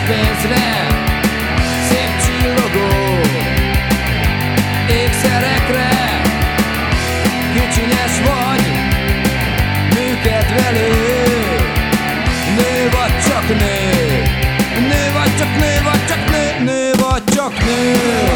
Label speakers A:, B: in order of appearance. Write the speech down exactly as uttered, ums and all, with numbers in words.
A: pénzre, szép csillogó ékszerekre. Kicsinyes vagy, nőkedvelő, nő vagy csak nő, nő vagy csak nő, vagy csak nő, nő vagy csak nő.